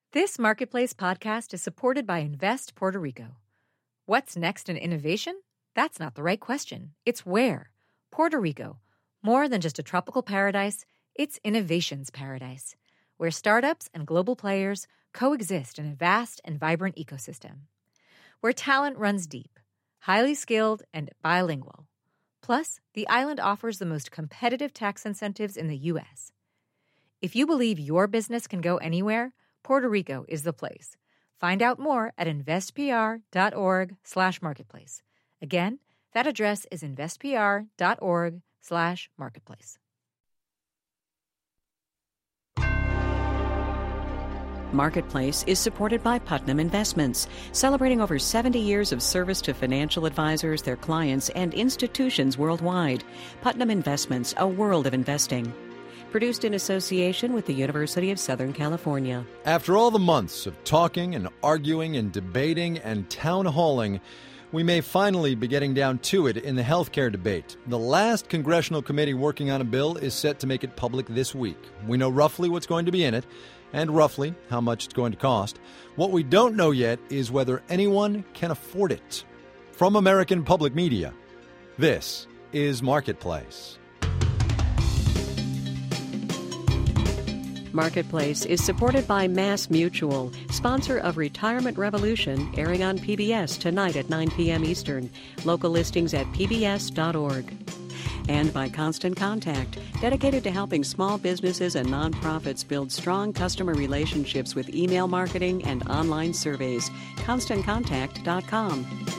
This Marketplace podcast is supported by Invest Puerto Rico. What's next in innovation? That's not the right question. It's where. Puerto Rico. More than just a tropical paradise, it's innovation's paradise, where startups and global players coexist in a vast and vibrant ecosystem. Where talent runs deep, highly skilled, and bilingual. Plus, the island offers the most competitive tax incentives in the U.S. If you believe your business can go anywhere, Puerto Rico is the place. Find out more at investpr.org/marketplace. Again, that address is investpr.org/marketplace. Marketplace is supported by Putnam Investments, celebrating over 70 years of service to financial advisors, their clients, and institutions worldwide. Putnam Investments, a world of investing. Produced in association with the University of Southern California. After all the months of talking and arguing and debating and town halling, we may finally be getting down to it in the healthcare debate. The last congressional committee working on a bill is set to make it public this week. We know roughly what's going to be in it and roughly how much it's going to cost. What we don't know yet is whether anyone can afford it. From American Public Media, this is Marketplace. Marketplace is supported by Mass Mutual, sponsor of Retirement Revolution, airing on PBS tonight at 9 p.m. Eastern. Local listings at pbs.org. And by Constant Contact, dedicated to helping small businesses and nonprofits build strong customer relationships with email marketing and online surveys. ConstantContact.com.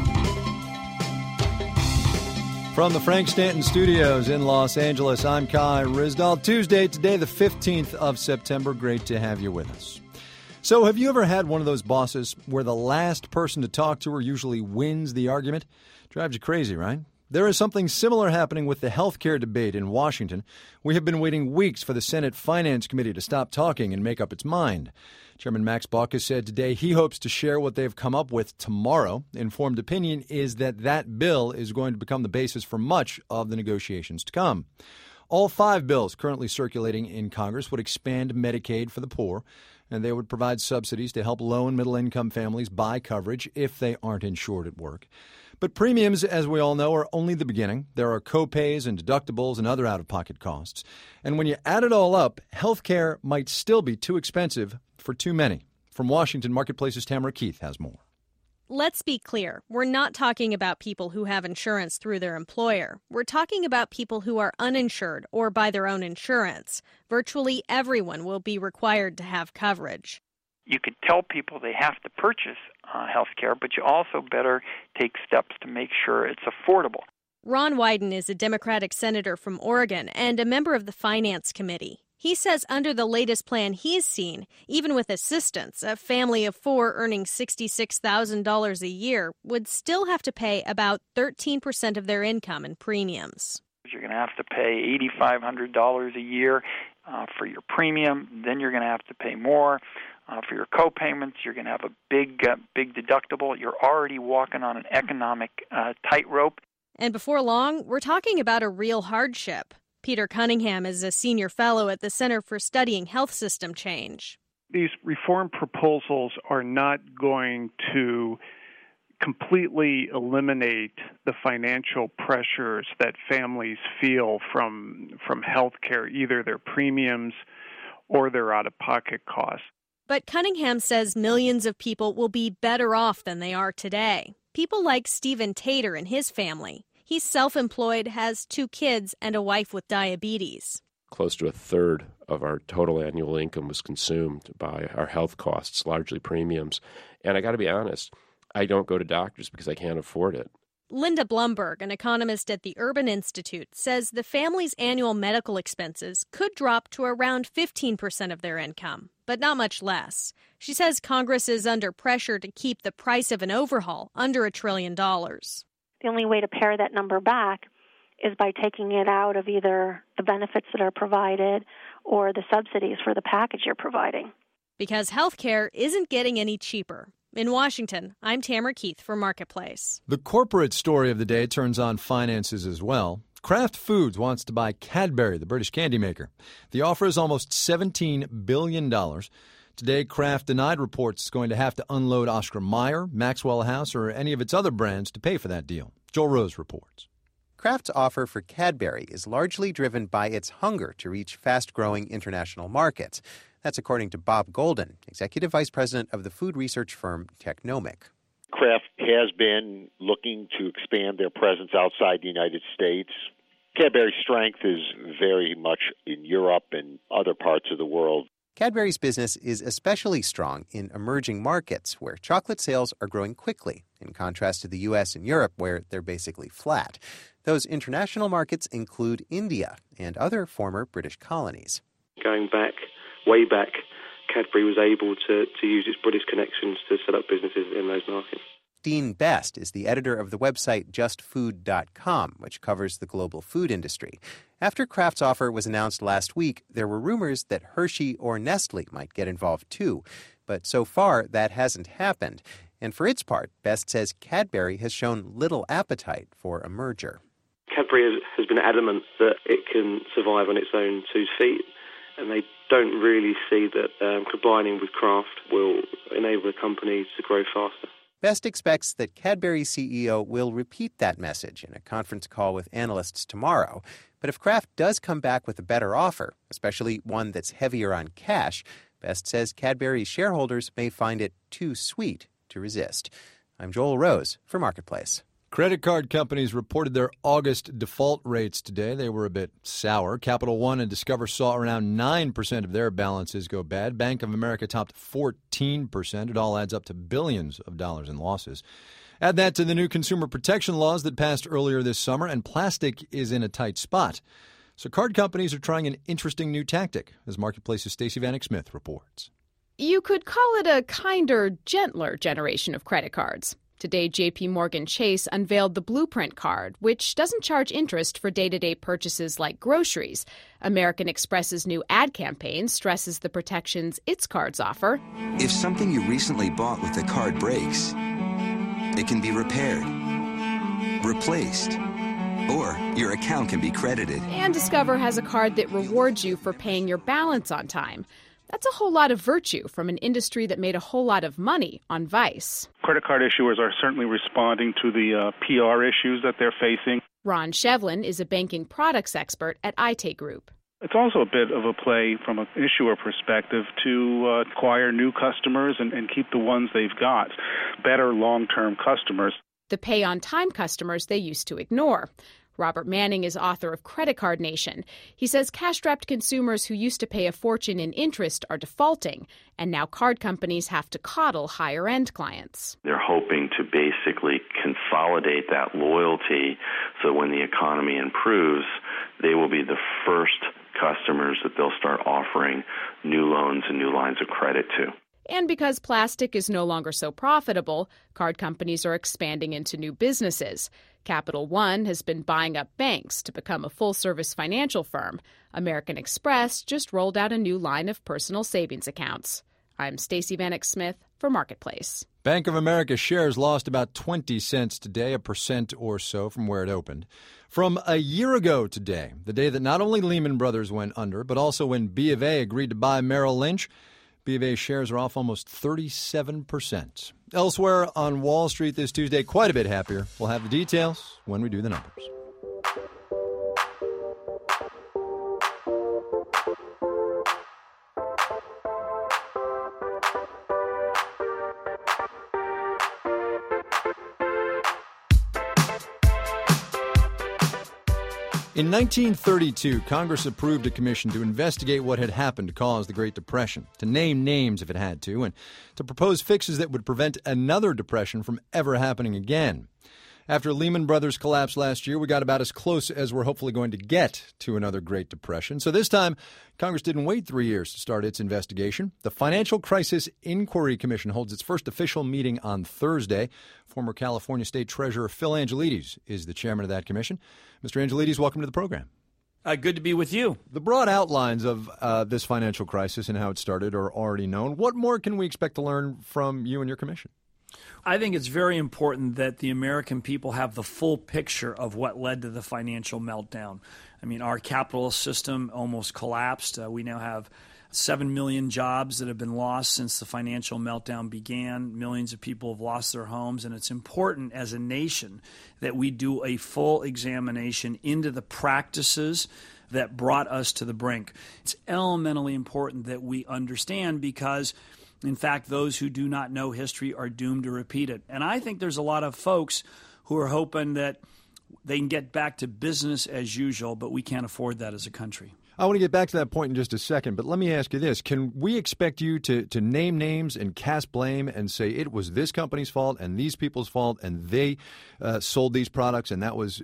From the Frank Stanton Studios in Los Angeles, I'm Kai Ryssdal. Tuesday, today the 15th of September. Great to have you with us. So have you ever had one of those bosses where the last person to talk to her usually wins the argument? Drives you crazy, right? There is something similar happening with the healthcare debate in Washington. We have been waiting weeks for the Senate Finance Committee to stop talking and make up its mind. Chairman Max Baucus said today he hopes to share what they've come up with tomorrow. Informed opinion is that bill is going to become the basis for much of the negotiations to come. All 5 bills currently circulating in Congress would expand Medicaid for the poor, and they would provide subsidies to help low and middle-income families buy coverage if they aren't insured at work. But premiums, as we all know, are only the beginning. There are co-pays and deductibles and other out-of-pocket costs. And when you add it all up, health care might still be too expensive for too many. From Washington, Marketplace's Tamara Keith has more. Let's be clear. We're not talking about people who have insurance through their employer. We're talking about people who are uninsured or buy their own insurance. Virtually everyone will be required to have coverage. You could tell people they have to purchase health care, but you also better take steps to make sure it's affordable. Ron Wyden is a Democratic senator from Oregon and a member of the Finance Committee. He says under the latest plan he's seen, even with assistance, a family of 4 earning $66,000 a year would still have to pay about 13% of their income in premiums. You're going to have to pay $8,500 a year for your premium. Then you're going to have to pay more for your co-payments. You're going to have a big deductible. You're already walking on an economic tightrope. And before long, we're talking about a real hardship. Peter Cunningham is a senior fellow at the Center for Studying Health System Change. These reform proposals are not going to completely eliminate the financial pressures that families feel from health care, either their premiums or their out-of-pocket costs. But Cunningham says millions of people will be better off than they are today. People like Stephen Tater and his family. He's self-employed, has 2 kids, and a wife with diabetes. Close to a third of our total annual income was consumed by our health costs, largely premiums. And I got to be honest, I don't go to doctors because I can't afford it. Linda Blumberg, an economist at the Urban Institute, says the family's annual medical expenses could drop to around 15% of their income, but not much less. She says Congress is under pressure to keep the price of an overhaul under $1 trillion. The only way to pare that number back is by taking it out of either the benefits that are provided or the subsidies for the package you're providing. Because health care isn't getting any cheaper. In Washington, I'm Tamara Keith for Marketplace. The corporate story of the day turns on finances as well. Kraft Foods wants to buy Cadbury, the British candy maker. The offer is almost $17 billion. To Today, Kraft denied reports it's going to have to unload Oscar Mayer, Maxwell House, or any of its other brands to pay for that deal. Joel Rose reports. Kraft's offer for Cadbury is largely driven by its hunger to reach fast-growing international markets. That's according to Bob Golden, executive vice president of the food research firm Technomic. Kraft has been looking to expand their presence outside the United States. Cadbury's strength is very much in Europe and other parts of the world. Cadbury's business is especially strong in emerging markets where chocolate sales are growing quickly, in contrast to the U.S. and Europe where they're basically flat. Those international markets include India and other former British colonies. Going back, way back, Cadbury was able to use its British connections to set up businesses in those markets. Dean Best is the editor of the website JustFood.com, which covers the global food industry. After Kraft's offer was announced last week, there were rumors that Hershey or Nestle might get involved too. But so far, that hasn't happened. And for its part, Best says Cadbury has shown little appetite for a merger. Cadbury has been adamant that it can survive on its own 2 feet, and they don't really see that combining with Kraft will enable the company to grow faster. Best expects that Cadbury CEO will repeat that message in a conference call with analysts tomorrow. But if Kraft does come back with a better offer, especially one that's heavier on cash, Best says Cadbury shareholders may find it too sweet to resist. I'm Joel Rose for Marketplace. Credit card companies reported their August default rates today. They were a bit sour. Capital One and Discover saw around 9% of their balances go bad. Bank of America topped 14%. It all adds up to billions of dollars in losses. Add that to the new consumer protection laws that passed earlier this summer, and plastic is in a tight spot. So card companies are trying an interesting new tactic, as Marketplace's Stacey Vanek Smith reports. You could call it a kinder, gentler generation of credit cards. Today, J.P. Morgan Chase unveiled the Blueprint card, which doesn't charge interest for day-to-day purchases like groceries. American Express's new ad campaign stresses the protections its cards offer. If something you recently bought with the card breaks, it can be repaired, replaced, or your account can be credited. And Discover has a card that rewards you for paying your balance on time. That's a whole lot of virtue from an industry that made a whole lot of money on Vice. Credit card issuers are certainly responding to the PR issues that they're facing. Ron Shevlin is a banking products expert at Aite Group. It's also a bit of a play from an issuer perspective to acquire new customers and keep the ones they've got, better long-term customers. The pay-on-time customers they used to ignore. Robert Manning is author of Credit Card Nation. He says cash-strapped consumers who used to pay a fortune in interest are defaulting, and now card companies have to coddle higher-end clients. They're hoping to basically consolidate that loyalty so when the economy improves, they will be the first customers that they'll start offering new loans and new lines of credit to. And because plastic is no longer so profitable, card companies are expanding into new businesses. Capital One has been buying up banks to become a full-service financial firm. American Express just rolled out a new line of personal savings accounts. I'm Stacey Vanek Smith for Marketplace. Bank of America shares lost about 20 cents today, 1% or so from where it opened. From a year ago today, the day that not only Lehman Brothers went under, but also when B of A agreed to buy Merrill Lynch, B of A shares are off almost 37%. Elsewhere on Wall Street this Tuesday, quite a bit happier. We'll have the details when we do the numbers. In 1932, Congress approved a commission to investigate what had happened to cause the Great Depression, to name names if it had to, and to propose fixes that would prevent another depression from ever happening again. After Lehman Brothers collapsed last year, we got about as close as we're hopefully going to get to another Great Depression. So this time, Congress didn't wait 3 years to start its investigation. The Financial Crisis Inquiry Commission holds its first official meeting on Thursday. Former California State Treasurer Phil Angelides is the chairman of that commission. Mr. Angelides, welcome to the program. Good to be with you. The broad outlines of this financial crisis and how it started are already known. What more can we expect to learn from you and your commission? I think it's very important that the American people have the full picture of what led to the financial meltdown. I mean, our capitalist system almost collapsed. We now have 7 million jobs that have been lost since the financial meltdown began. Millions of people have lost their homes, and it's important as a nation that we do a full examination into the practices that brought us to the brink. It's elementally important that we understand because, in fact, those who do not know history are doomed to repeat it. And I think there's a lot of folks who are hoping that they can get back to business as usual, but we can't afford that as a country. I want to get back to that point in just a second, but let me ask you this. Can we expect you to name names and cast blame and say it was this company's fault and these people's fault and they sold these products and that was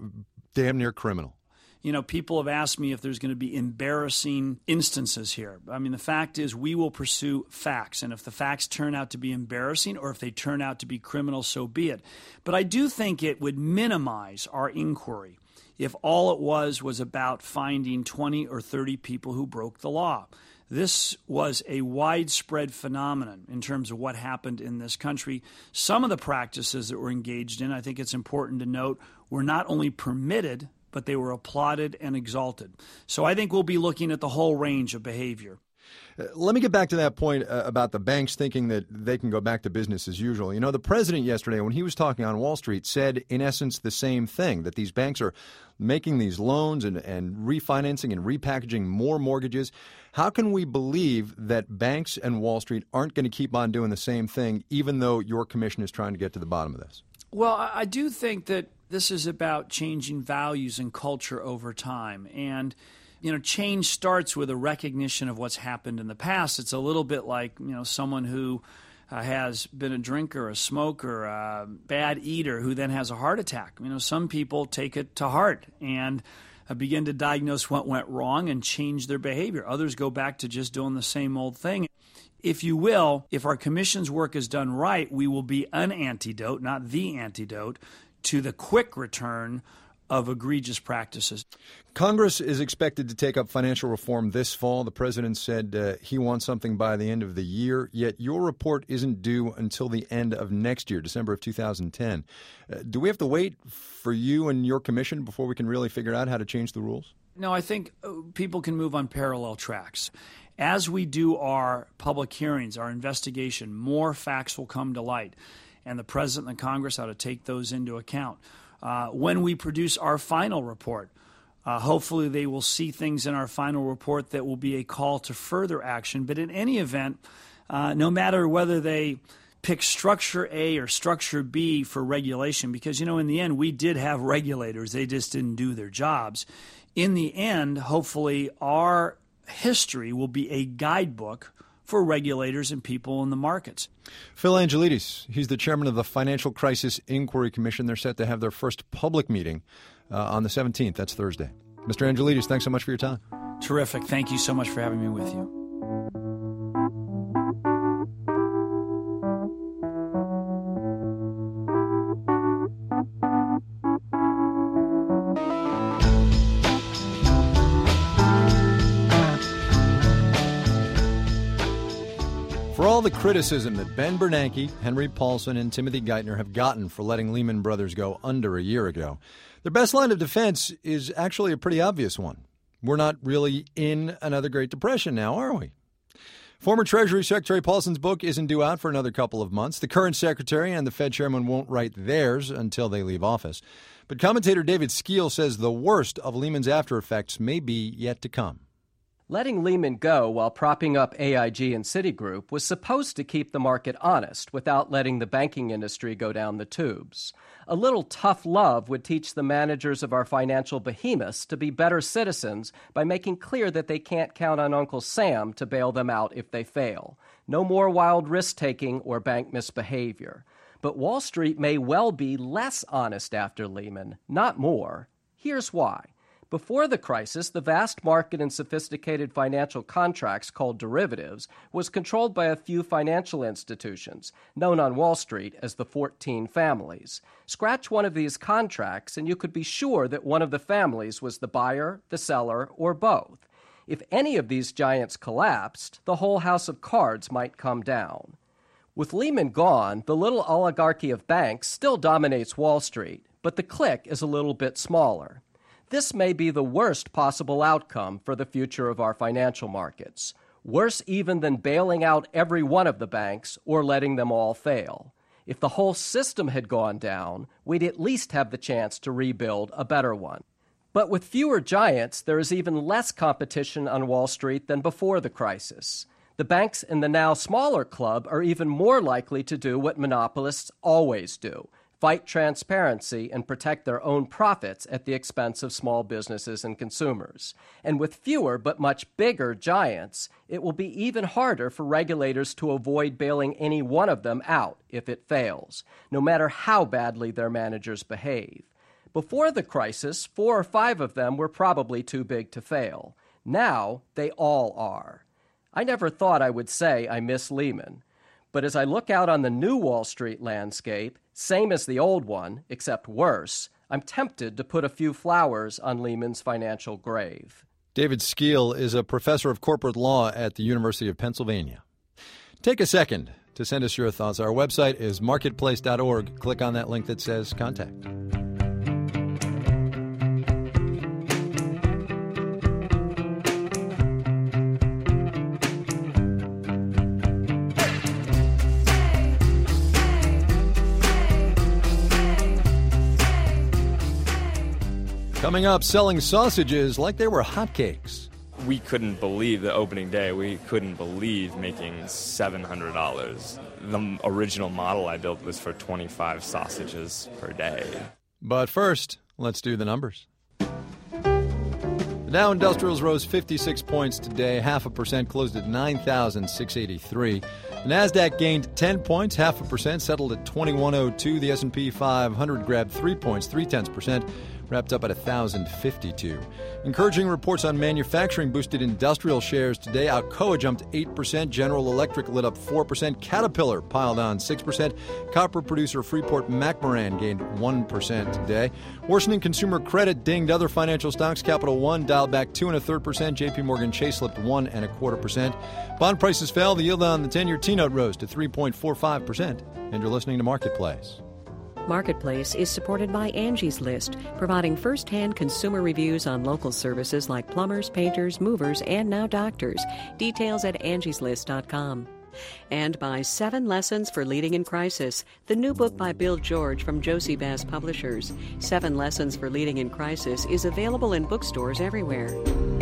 damn near criminal? You know, people have asked me if there's going to be embarrassing instances here. I mean, the fact is we will pursue facts, and if the facts turn out to be embarrassing or if they turn out to be criminal, so be it. But I do think it would minimize our inquiry if all it was about finding 20 or 30 people who broke the law. This was a widespread phenomenon in terms of what happened in this country. Some of the practices that were engaged in, I think it's important to note, were not only permitted, but they were applauded and exalted. So I think we'll be looking at the whole range of behavior. Let me get back to that point about the banks thinking that they can go back to business as usual. You know, the president yesterday, when he was talking on Wall Street, said in essence the same thing, that these banks are making these loans and refinancing and repackaging more mortgages. How can we believe that banks and Wall Street aren't going to keep on doing the same thing, even though your commission is trying to get to the bottom of this? Well, I do think that this is about changing values and culture over time. And, you know, change starts with a recognition of what's happened in the past. It's a little bit like, you know, someone who has been a drinker, a smoker, a bad eater who then has a heart attack. You know, some people take it to heart and begin to diagnose what went wrong and change their behavior. Others go back to just doing the same old thing. If you will, if our commission's work is done right, we will be an antidote, not the antidote, to the quick return of egregious practices. Congress is expected to take up financial reform this fall. The president said he wants something by the end of the year, yet your report isn't due until the end of next year, December of 2010. Do we have to wait for you and your commission before we can really figure out how to change the rules? No, I think people can move on parallel tracks. As we do our public hearings, our investigation, more facts will come to light, and the president and the Congress ought to take those into account. When we produce our final report, hopefully they will see things in our final report that will be a call to further action. But in any event, no matter whether they pick structure A or structure B for regulation, because, you know, in the end, we did have regulators. They just didn't do their jobs. In the end, hopefully, our history will be a guidebook for regulators and people in the markets. Phil Angelides, he's the chairman of the Financial Crisis Inquiry Commission. They're set to have their first public meeting on the 17th. That's Thursday. Mr. Angelides, thanks so much for your time. Terrific. Thank you so much for having me with you. For all the criticism that Ben Bernanke, Henry Paulson, and Timothy Geithner have gotten for letting Lehman Brothers go under a year ago, their best line of defense is actually a pretty obvious one. We're not really in another Great Depression now, are we? Former Treasury Secretary Paulson's book isn't due out for another couple of months. The current secretary and the Fed chairman won't write theirs until they leave office. But commentator David Skeel says the worst of Lehman's after effects may be yet to come. Letting Lehman go while propping up AIG and Citigroup was supposed to keep the market honest without letting the banking industry go down the tubes. A little tough love would teach the managers of our financial behemoths to be better citizens by making clear that they can't count on Uncle Sam to bail them out if they fail. No more wild risk-taking or bank misbehavior. But Wall Street may well be less honest after Lehman, not more. Here's why. Before the crisis, the vast market in sophisticated financial contracts called derivatives was controlled by a few financial institutions, known on Wall Street as the 14 families. Scratch one of these contracts and you could be sure that one of the families was the buyer, the seller, or both. If any of these giants collapsed, the whole house of cards might come down. With Lehman gone, the little oligarchy of banks still dominates Wall Street, but the clique is a little bit smaller. This may be the worst possible outcome for the future of our financial markets. worse even than bailing out every one of the banks or letting them all fail. If the whole system had gone down, we'd at least have the chance to rebuild a better one. But with fewer giants, there is even less competition on Wall Street than before the crisis. The banks in the now smaller club are even more likely to do what monopolists always do: fight transparency and protect their own profits at the expense of small businesses and consumers. And with fewer but much bigger giants, it will be even harder for regulators to avoid bailing any one of them out if it fails, no matter how badly their managers behave. Before the crisis, 4 or 5 of them were probably too big to fail. Now, they all are. I never thought I would say I miss Lehman. But as I look out on the new Wall Street landscape, same as the old one, except worse, I'm tempted to put a few flowers on Lehman's financial grave. David Skeel is a professor of corporate law at the University of Pennsylvania. Take a second to send us your thoughts. Our website is marketplace.org. Click on that link that says Contact. Coming up, selling sausages like they were hotcakes. We couldn't believe the opening day. We couldn't believe making $700. The original model I built was for 25 sausages per day. But first, let's do the numbers. The Dow Industrials rose 56 points today, 0.5%, closed at 9,683. The NASDAQ gained 10 points, 0.5%, settled at 2102. The S&P 500 grabbed 3 points, 0.3%. Wrapped up at 1,052. Encouraging reports on manufacturing boosted industrial shares today. Alcoa jumped 8%. General Electric lit up 4%. Caterpillar piled on 6%. Copper producer Freeport-McMoRan gained 1% today. Worsening consumer credit dinged other financial stocks. Capital One dialed back 2.33%. J.P. Morgan Chase slipped 1.25%. Bond prices fell. The yield on the 10-year T-note rose to 3.45%. And you're listening to Marketplace. Marketplace is supported by Angie's List, providing first-hand consumer reviews on local services like plumbers, painters, movers, and now doctors. Details at angieslist.com. And by 7 Lessons for Leading in Crisis, the new book by Bill George from Josie Bass Publishers. 7 Lessons for Leading in Crisis is available in bookstores everywhere.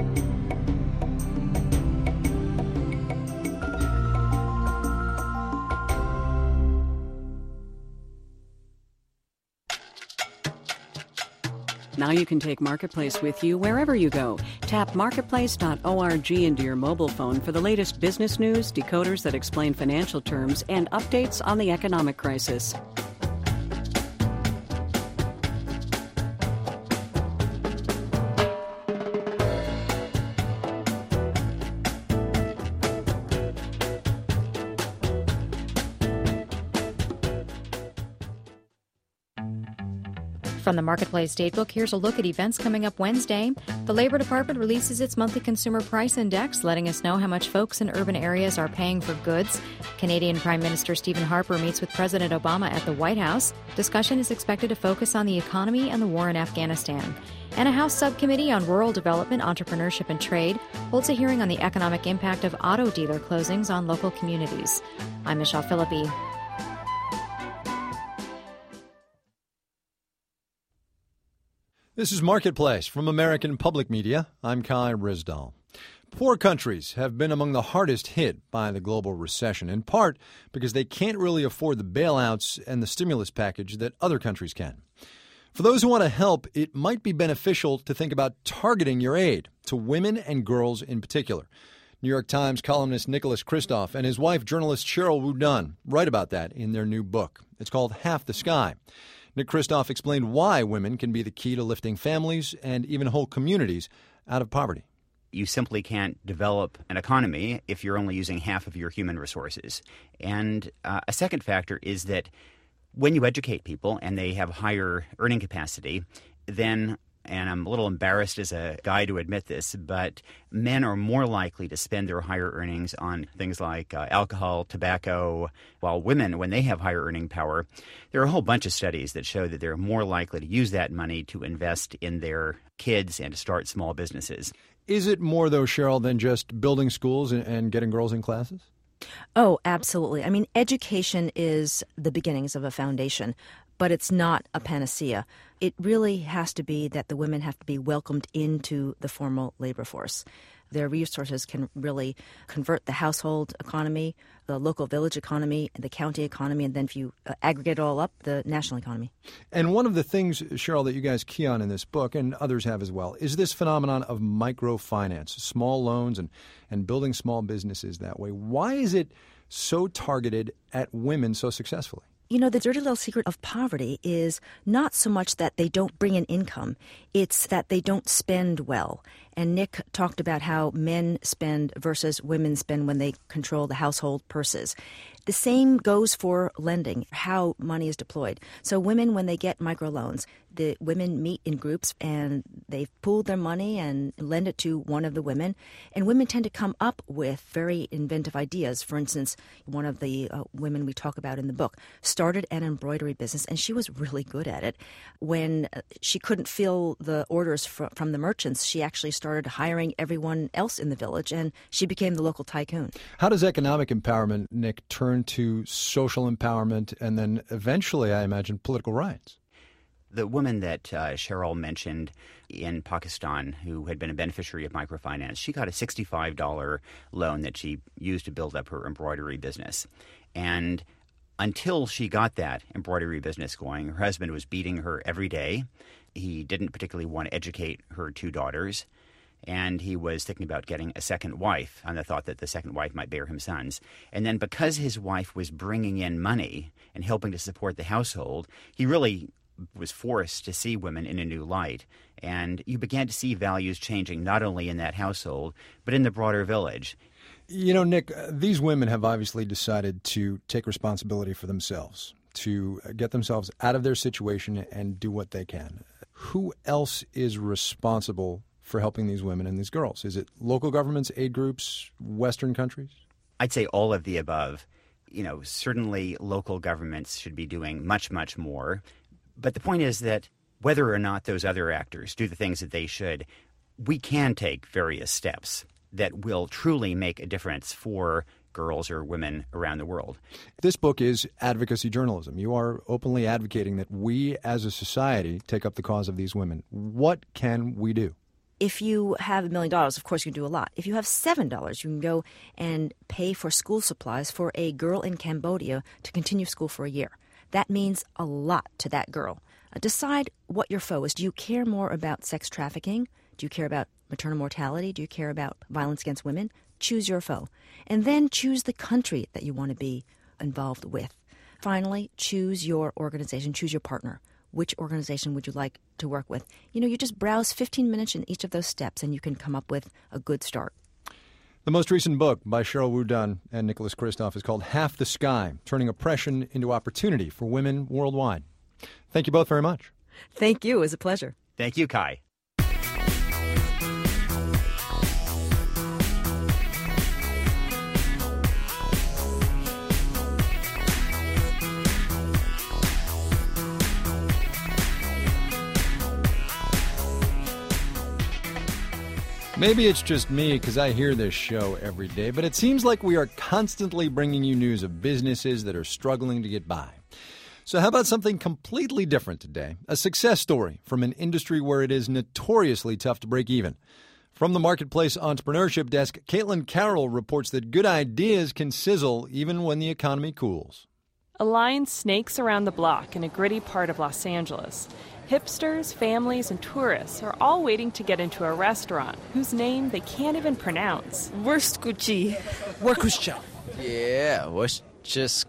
Now you can take Marketplace with you wherever you go. Tap marketplace.org into your mobile phone for the latest business news, decoders that explain financial terms, and updates on the economic crisis. From the Marketplace Datebook, here's a look at events coming up Wednesday. The Labor Department releases its monthly Consumer Price Index, letting us know how much folks in urban areas are paying for goods. Canadian Prime Minister Stephen Harper meets with President Obama at the White House. Discussion is expected to focus on the economy and the war in Afghanistan. And a House subcommittee on rural development, entrepreneurship, and trade holds a hearing on the economic impact of auto dealer closings on local communities. I'm Michelle Philippi. This is Marketplace from American Public Media. I'm Kai Risdall. Poor countries have been among the hardest hit by the global recession, in part because they can't really afford the bailouts and the stimulus package that other countries can. For those who want to help, it might be beneficial to think about targeting your aid to women and girls in particular. New York Times columnist Nicholas Kristof and his wife, journalist Cheryl Wudunn, write about that in their new book. It's called Half the Sky. Nick Kristof explained why women can be the key to lifting families and even whole communities out of poverty. You simply can't develop an economy if you're only using half of your human resources. And a second factor is that when you educate people and they have higher earning capacity, then, and I'm a little embarrassed as a guy to admit this, but men are more likely to spend their higher earnings on things like alcohol, tobacco, while women, when they have higher earning power, there are a whole bunch of studies that show that they're more likely to use that money to invest in their kids and to start small businesses. Is it more, though, Cheryl, than just building schools and getting girls in classes? Oh, absolutely. I mean, education is the beginnings of a foundation, but it's not a panacea. It really has to be that the women have to be welcomed into the formal labor force. Their resources can really convert the household economy, the local village economy, the county economy, and then if you aggregate it all up, the national economy. And one of the things, Cheryl, that you guys key on in this book, and others have as well, is this phenomenon of microfinance, small loans and building small businesses that way. Why is it so targeted at women so successfully? You know, the dirty little secret of poverty is not so much that they don't bring in income, it's that they don't spend well. And Nick talked about how men spend versus women spend when they control the household purses. The same goes for lending, how money is deployed. So women, when they get microloans, the women meet in groups and they pool their money and lend it to one of the women. And women tend to come up with very inventive ideas. For instance, one of the women we talk about in the book started an embroidery business, and she was really good at it. When she couldn't fill the orders from the merchants, she actually started hiring everyone else in the village, and she became the local tycoon. How does economic empowerment, Nick, turn to social empowerment and then eventually, I imagine, political rights? The woman that Cheryl mentioned in Pakistan, who had been a beneficiary of microfinance, she got a $65 loan that she used to build up her embroidery business. And until she got that embroidery business going, her husband was beating her every day. He didn't particularly want to educate her two daughters. And he was thinking about getting a second wife on the thought that the second wife might bear him sons. And then because his wife was bringing in money and helping to support the household, he really was forced to see women in a new light. And you began to see values changing not only in that household, but in the broader village. You know, Nick, these women have obviously decided to take responsibility for themselves, to get themselves out of their situation and do what they can. Who else is responsible for helping these women and these girls? Is it local governments, aid groups, Western countries? I'd say all of the above. You know, certainly local governments should be doing much, much more. But the point is that whether or not those other actors do the things that they should, we can take various steps that will truly make a difference for girls or women around the world. This book is advocacy journalism. You are openly advocating that we as a society take up the cause of these women. What can we do? If you have $1 million, of course you can do a lot. If you have $7, you can go and pay for school supplies for a girl in Cambodia to continue school for a year. That means a lot to that girl. Decide what your foe is. Do you care more about sex trafficking? Do you care about maternal mortality? Do you care about violence against women? Choose your foe. And then choose the country that you want to be involved with. Finally, choose your organization, choose your partner. Which organization would you like to work with? You know, you just browse 15 minutes in each of those steps and you can come up with a good start. The most recent book by Sheryl WuDunn and Nicholas Kristof is called Half the Sky, Turning Oppression into Opportunity for Women Worldwide. Thank you both very much. Thank you. It was a pleasure. Thank you, Kai. Maybe it's just me because I hear this show every day, but it seems like we are constantly bringing you news of businesses that are struggling to get by. So how about something completely different today? A success story from an industry where it is notoriously tough to break even. From the Marketplace Entrepreneurship Desk, Caitlin Carroll reports that good ideas can sizzle even when the economy cools. A line snakes around the block in a gritty part of Los Angeles. Hipsters, families, and tourists are all waiting to get into a restaurant whose name they can't even pronounce. Wurskuchi. Wurskucha. Yeah, Wurskucher.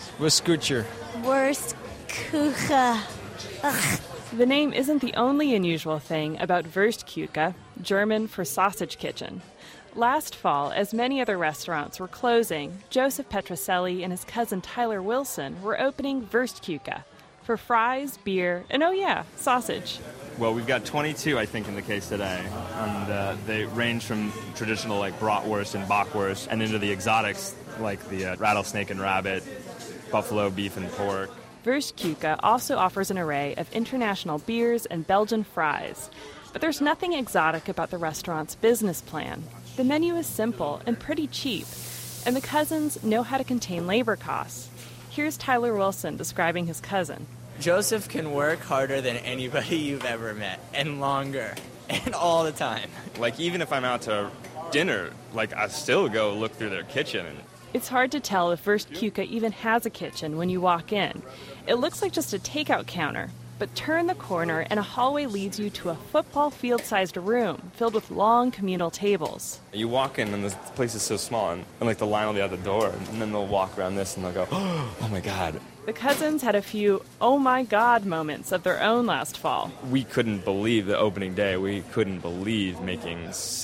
Wurstkucha. The name isn't the only unusual thing about Wurstküche, German for sausage kitchen. Last fall, as many other restaurants were closing, Joseph Petroselli and his cousin Tyler Wilson were opening Wurstküche for fries, beer, and oh yeah, sausage. Well, we've got 22, I think, in the case today. And they range from traditional like bratwurst and bockwurst and into the exotics like the rattlesnake and rabbit, buffalo, beef, and pork. Wurstküche also offers an array of international beers and Belgian fries. But there's nothing exotic about the restaurant's business plan. The menu is simple and pretty cheap, and the Cousins know how to contain labor costs. Here's Tyler Wilson describing his cousin. Joseph can work harder than anybody you've ever met, and longer, and all the time. Like, even if I'm out to dinner, I still go look through their kitchen. It's hard to tell if Verst Keuka even has a kitchen when you walk in. It looks like just a takeout counter. But turn the corner and a hallway leads you to a football field-sized room filled with long communal tables. You walk in and the place is so small, and the line will be at the door, and then they'll walk around this and they'll go, oh my God. The Cousins had a few oh my God moments of their own last fall. We couldn't believe the opening day. We couldn't believe making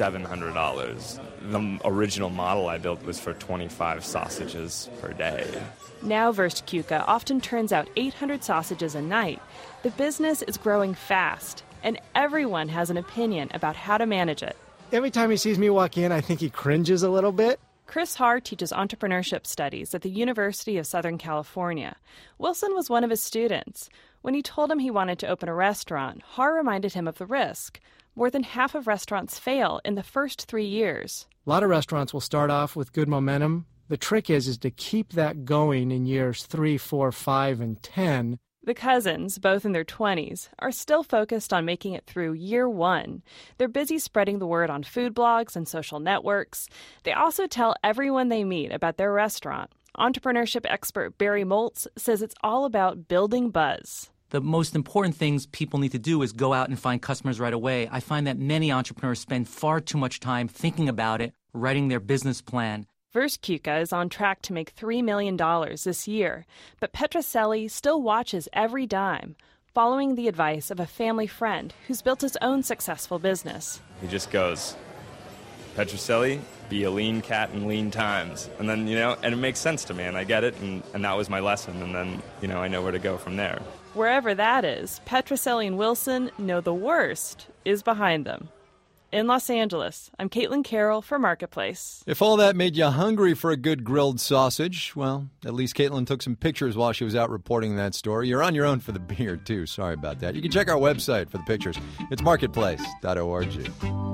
$700. The original model I built was for 25 sausages per day. Now Verst Keuka often turns out 800 sausages a night. The business is growing fast, and everyone has an opinion about how to manage it. Every time he sees me walk in, I think he cringes a little bit. Chris Haar teaches entrepreneurship studies at the University of Southern California. Wilson was one of his students. When he told him he wanted to open a restaurant, Haar reminded him of the risk. More than half of restaurants fail in the first 3 years. A lot of restaurants will start off with good momentum. The trick is to keep that going in years 3, 4, 5, and 10. The Cousins, both in their 20s, are still focused on making it through year 1. They're busy spreading the word on food blogs and social networks. They also tell everyone they meet about their restaurant. Entrepreneurship expert Barry Moltz says it's all about building buzz. The most important things people need to do is go out and find customers right away. I find that many entrepreneurs spend far too much time thinking about it, writing their business plan. Verst Keuka is on track to make $3 million this year, but Petrocelli still watches every dime, following the advice of a family friend who's built his own successful business. He just goes, Petrocelli, be a lean cat in lean times. And then, and it makes sense to me, and I get it, and that was my lesson, and then, I know where to go from there. Wherever that is, Petrocelli and Wilson know the worst is behind them. In Los Angeles, I'm Caitlin Carroll for Marketplace. If all that made you hungry for a good grilled sausage, well, at least Caitlin took some pictures while she was out reporting that story. You're on your own for the beer, too. Sorry about that. You can check our website for the pictures. It's marketplace.org.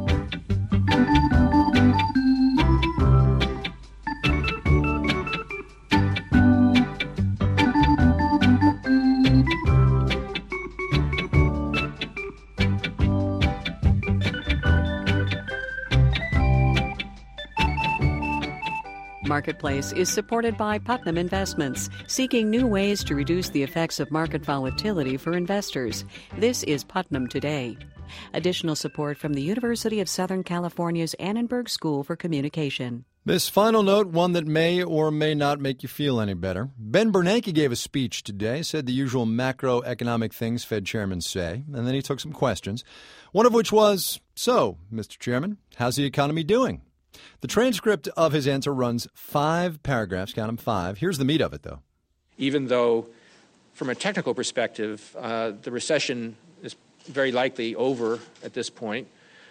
Marketplace is supported by Putnam Investments, seeking new ways to reduce the effects of market volatility for investors. This is Putnam Today. Additional support from the University of Southern California's Annenberg School for Communication. This final note, one that may or may not make you feel any better. Ben Bernanke gave a speech today, said the usual macroeconomic things Fed chairmen say, and then he took some questions, one of which was, so, Mr. Chairman, how's the economy doing? The transcript of his answer runs 5 paragraphs, count them 5. Here's the meat of it, though. Even though, from a technical perspective, the recession is very likely over at this point,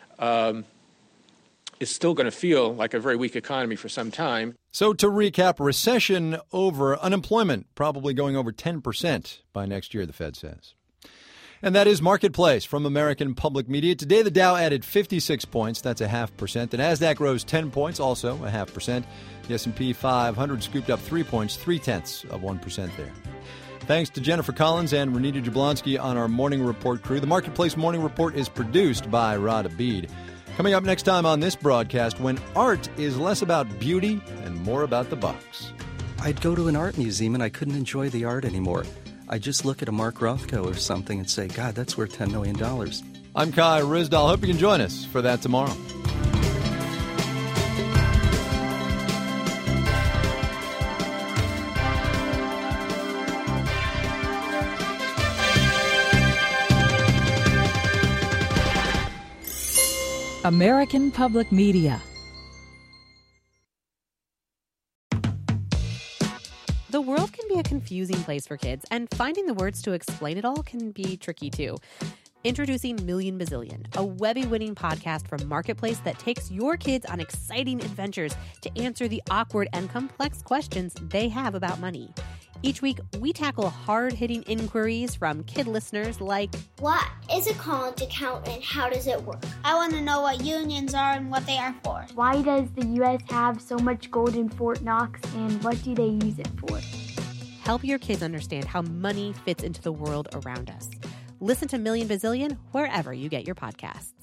it's still going to feel like a very weak economy for some time. So to recap, recession over, unemployment probably going over 10% by next year, the Fed says. And that is Marketplace from American Public Media. Today, the Dow added 56 points. That's 0.5%. The Nasdaq rose 10 points, also 0.5%. The S&P 500 scooped up 3 points, 0.3% there. Thanks to Jennifer Collins and Renita Jablonski on our Morning Report crew. The Marketplace Morning Report is produced by Rod Abid. Coming up next time on this broadcast, when art is less about beauty and more about the bucks. I'd go to an art museum and I couldn't enjoy the art anymore. I just look at a Mark Rothko or something and say, God, that's worth $10 million. I'm Kai Ryssdal. Hope you can join us for that tomorrow. American Public Media. The world can be a confusing place for kids, and finding the words to explain it all can be tricky too. Introducing Million Bazillion, a Webby-winning podcast from Marketplace that takes your kids on exciting adventures to answer the awkward and complex questions they have about money. Each week, we tackle hard-hitting inquiries from kid listeners like, what is a college account and how does it work? I want to know what unions are and what they are for. Why does the U.S. have so much gold in Fort Knox, and what do they use it for? Help your kids understand how money fits into the world around us. Listen to Million Bazillion wherever you get your podcasts.